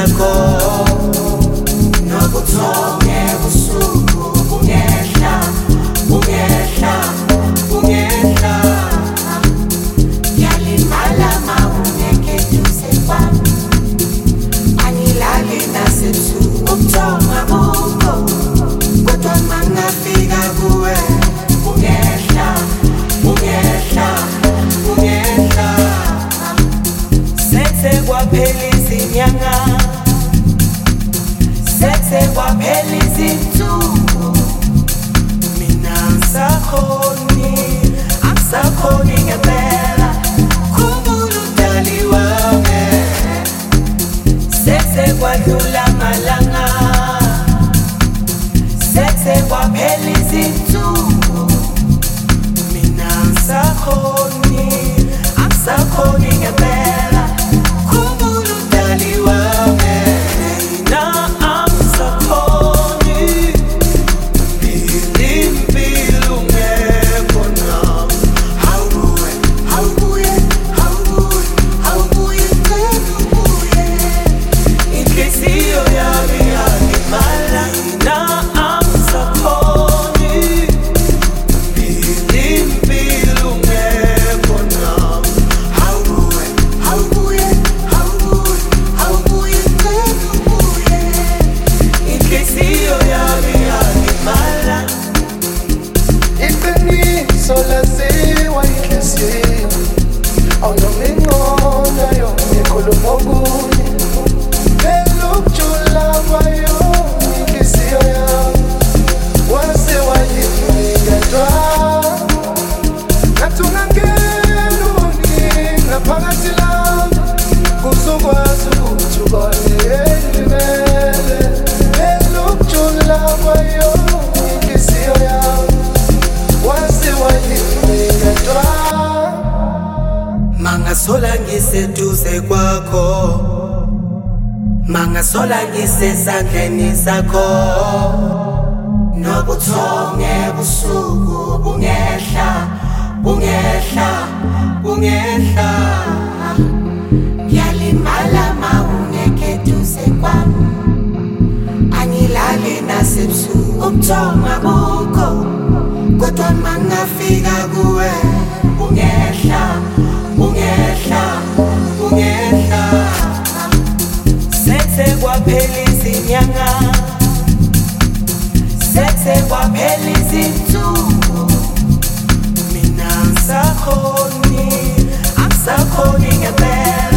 sakho nobuthonge busuku bungehla bungehla bungehla yalimala mawungeke duze kwami angilali nasebusuku ubuthonga bukho kodwa mangafika kuwe bungehla bungehla bungehla sethe kwaphela izinyanga sethe kwaphela izinsuku mina angisakhoni ngempela khumbula udali wami sethe kwadlula amalanga sethe kwaphela izinsuku mina angisakhoni ngempela khumbula udali wami mina angisakhoni impilo ungekho nami awubuye ubuye inhliziyo yami yalimala mina angisakhoni impilo ungekho nami awubuye inhliziyo yami yalimala iqiniso laziwa inhliziyo awunoma ingqondo yomikhuluma okunye elokujula kwayo inhliziyo yami wase wayinikadwa ngathi ungangena uninga phakathi lami kuzokwazi ukuthi ubone elimele elokujula kwayo inhliziyo yami wase wayinikadwa mangasola ngiseduze kwakho mangasola ngisesandleni sakho nobuthonge busuku bungehla bungehla bungehla yalimala mawungeke duze kwami angilali nasebusuku ubuthonga bukho kodwa mangafika kuwe bungehla bungehla bungehla sethe kwaphela izinyanga sethe kwaphela izinsuku mina angisakhoni ngempela